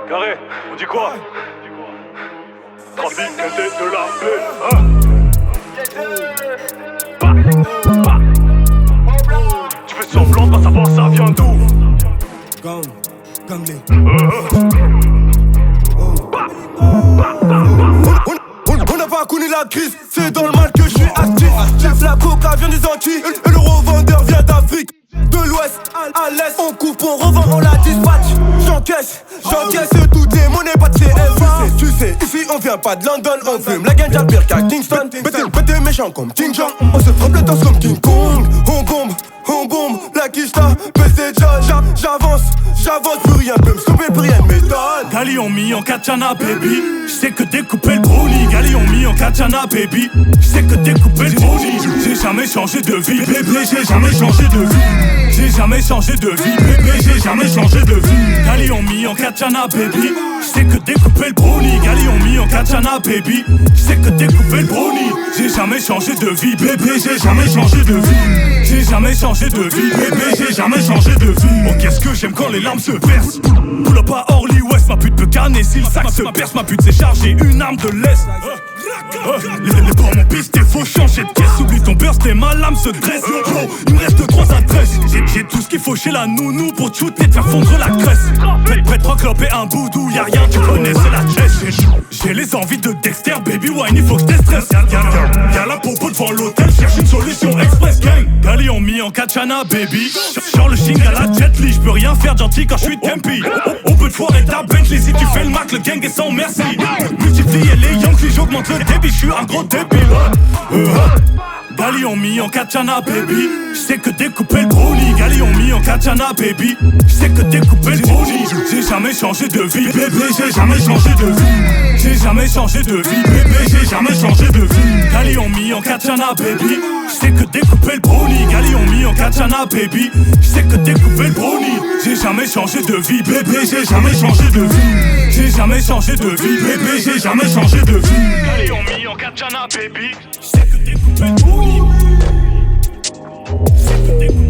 Carré, on dit quoi? Trafic de la paix, Tu fais semblant de pas savoir ça vient d'où? On n'a pas connu la crise, c'est dans le mal que je suis actif. Chef la coca vient des Antilles, et le revendeur vient d'Afrique. De l'ouest à l'est, on coupe, on revend, on la dispatch. J'encaisse tout est monnaie, pas de CFA. Tu sais, ici on vient pas de London, on fume la ganja pire qu'à Kingston. Bête méchant comme King Jong, on se frappe le torse comme King Kong. On bombe, la quicheta, PC John. J'avance, plus rien peut me stopper, plus rien m'étonne. Galion mis en katana baby, j'sais que découper le brownie. Galion mis en katana baby, j'sais que découper le brownie. J'ai jamais changé de vie, bébé, j'ai jamais changé de vie. J'ai jamais changé de vie, bébé, j'ai jamais changé de vie. Galion mis en katana baby, j'sais que découper le brownie. Galion mis en katana baby, j'sais que découper le brownie. J'ai jamais changé de vie, bébé, j'ai jamais changé de vie. J'ai jamais changé de vie, bébé, j'ai jamais changé de vie. Oh qu'est-ce que j'aime quand les larmes se versent. Pull up à Orly West, ma pute peut canner si le sac se perce. Ma pute c'est chargé, une arme de l'Est. Les bords m'ont pisté, faut changer de caisse. Oublie ton burst et ma lame se dresse. Yo bro, il me reste 3 adresses. J'ai tout ce qu'il faut chez la nounou pour te shooter, te faire fondre la graisse. Près 3 clopes et un boudou, y'a rien, tu connais, c'est la chèche. J'ai les envies de Dexter, baby wine, il faut que je déstresse. Y'a la popo devant l'hôtel, cherche une solution express gang. Galion mis en katana baby, genre le ching à la Jet Li. J'peux rien faire gentil quand j'suis Tempi. On peut te foirer ta Bentley si tu fais le Mac, le gang est sans merci. Multiplier les Yankees, j'augmente le débit, j'suis un gros débile. Galion mis en katana baby, j'sais que découper le brownie. Galion mis en katana baby, j'sais que découper le brownie. J'ai jamais changé de vie, bébé, j'ai jamais changé de vie. J'ai jamais changé de vie, bébé, j'ai jamais changé de vie. Galion mis en katana baby, j'sais que découper le brownie. Galion mis en katana baby, j'sais que découper le brownie. J'ai jamais changé de vie, bébé, j'ai jamais changé de vie. J'ai jamais changé de vie, bébé, j'ai jamais changé de vie. Galion mis en katana baby, j'sais que découper le brownie.